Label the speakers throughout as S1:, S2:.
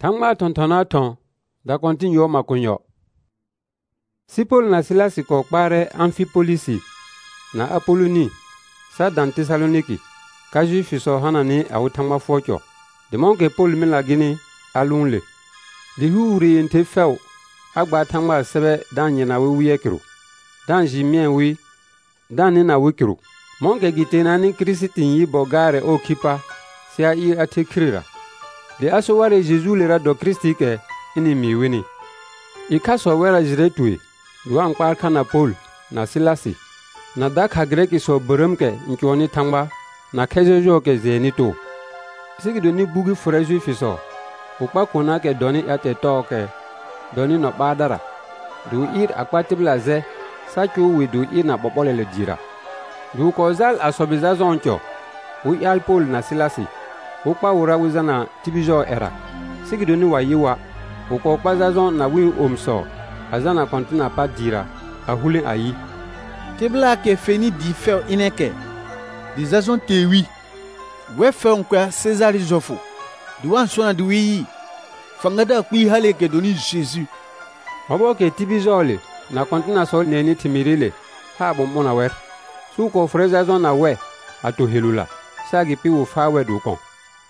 S1: Tangma tontona ton da kontinyo makunyo. Si Paul na Silasi ko kpare Amfipolisi na Apoloni sa dan Tesaloniki ka juifi so hanani au tangma fokyo. De monke Paul mila gini alunle. Di huri inte few agba tangma sebe dan yena wiye kiru. Dan jimien wi dan ni na wikiru. Monke gitena ni Kristitin yi bogare o kipa sia ir atekrira. De aso ware Jesu lera do Kristi ke ini miwini. Ikaso wera jiretui duan kpar kana Paul na Silasi na dak hagreki so burumke nkioni tangba na kejojo ke zenito. Sigido ni bugi fureju fiso ukpa kuna ke doni ate toke doni no badara du ir akwatibla ze sachu wi du ir na bobolele jira du kozal asobiza zoncho u yal Paul na Silasi ukpa wura wizana tibijo era sigido ni wayiwa uko kpazazon na wi omso azana kontina pa dira ahule ayi
S2: tibla ke feni di fel ineke di zazon tewi we fel kwa César Jofo duan sona duwi fangada kwi hale ke doni Jésus
S1: obo ke tibizole na kontina sol neni timirile ha bomona wer su ko frezazon na we ato helula sagi piwo fawe du kon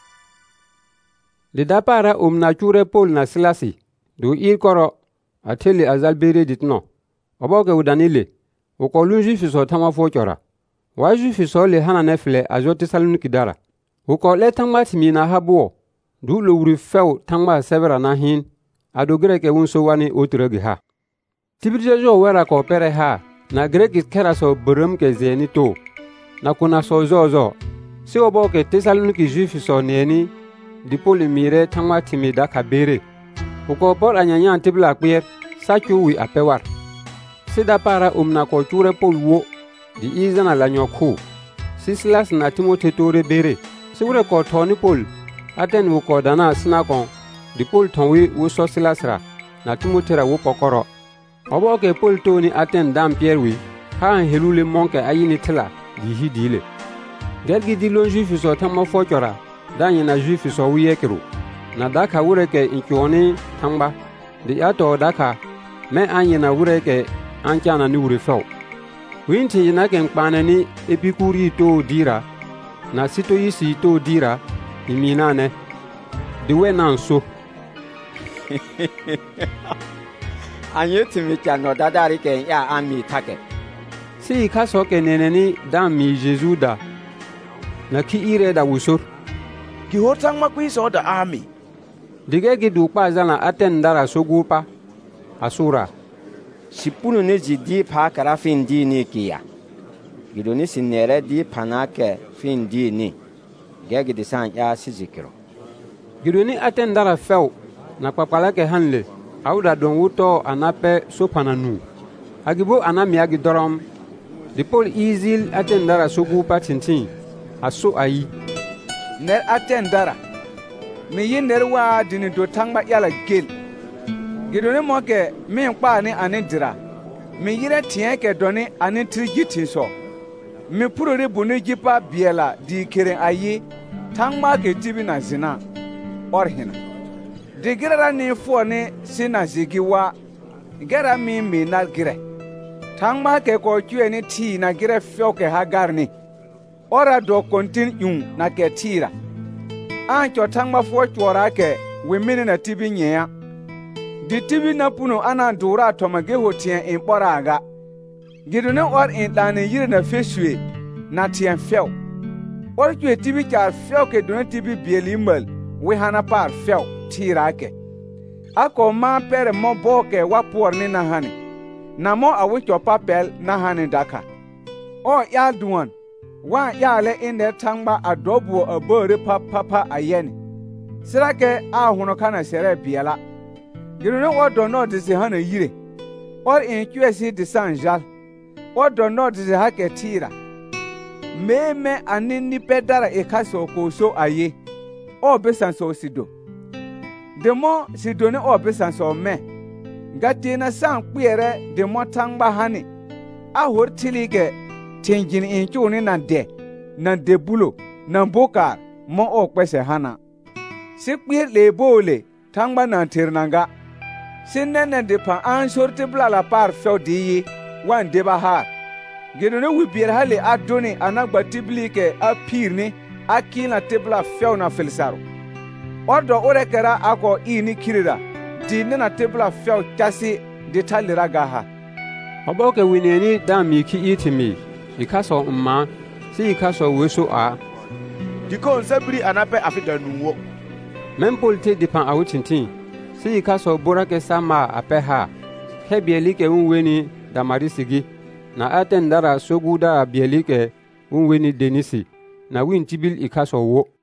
S1: le dapara na chure Paul na Silasi du ir koro ateli azalbere ditno obo ke udanile uko lunji fiso tama fokora wa jufi so le hana nefle ajo Tesaloniki dara uko le tangma timi na habuo du lo wuri few tangma severa na hin ado greke wunso wani oturegi ha tibirjo wera ko pere ha na greke kera so burum ke zeni to na kuna so zozo si obo ke Tesaloniki jufi so neni di Paul mire tangma timi da kabere uko por anyanya tibla kwer sachu wi apewar sida para na ko chure Paul wo di izana la nyoku Silas na Timote tore bere siwre ko toni Paul aten wo ko dana sinakon di Paul tonwi wo so Silasra na Timote ra wo pokoro obo ke Paul toni aten dam Pierre wi ha helule monke ayini tila di hidile gergi di lon juifi so tamma fokora danye na juifi so wiyekiru na daka wure ke inkioni tangba di ato daka me anye na wure ke anchana ni wure few winti ina ken kpane ni epikuri to dira na sito yisi to dira imina ne diwe nanso
S3: anye timi chano dadari ke ya ami take
S1: si kaso ke neneni dami Jesu da na ki ire da wusur
S4: ki hotang makwiso da ami
S1: dige gidu pa zana aten dara sogupa asura
S3: Shipunu ne jidi pa kara fin di ni kiya. Gido ni sinere di panake fin di ni. Gegi di san ya sizikiro.
S1: Gido ni atendara few na papalake hanle. Auda don wuto anape sopananu. Agibo anamiagi dorom. Di Paul izil atendara sogu patintin. Aso ayi.
S4: Ner atendara. Mi yin ner wa dini do tangba yala gel. Gidoni moke mi nkpa ni ani dira mi yire tie ke doni ani trigiti so mi purore buni jipa biela di keren ayi tangma ke tibi na zina orhina digirara ni fo ni sina zigiwa gera mi na gire tangma ke ko tue ni ti na gire fio ke hagar ni ora do kontin yun na ke tira ancho tangma fo chora ke wemini na tibi nyea di tibi na puno ana dura tomage hotien in boraga gidune or in dane yire na fesue na tien fel or tue tibi ka fel ke don tibi bielimal we hana par fel tirake ako ma pere mo boke wapor ni na hani na mo awicho papel na hani daka o ya duan wa ya le in der tangba adobo abore papa ayeni sirake a huno kana sere biela Gidone odo no disi hana yire or in QSC de Sanjal odo no disi hake tira me anini pedara ekaso koso aye o besan so sido demo sidone o besan so me gati na san kpere demo tangba hani a hortilige tenjin in chuni na debulo na boka mo o kwese hana sikpir le bole tangba na ternanga. Sinnene de pan an sorti bla la par few di wan deba ha. Gedone wibier hale adoni anagba tiblike a pirni a kina tebla few na felsaro. Odo ore kera ako ini kirira. Di na tebla few kasi de talira gaha.
S1: Oboke wineni da miki itimi. Ikaso mma si ikaso weso a.
S5: Diko nsabiri anape afida nuwo.
S1: Mempolte dipan awutintin. Si ikaso borake sama apeha. Hebielike unweni damarisigi. Na atendara soguda bielike unweni denisi. Na wintibil ikaso wo.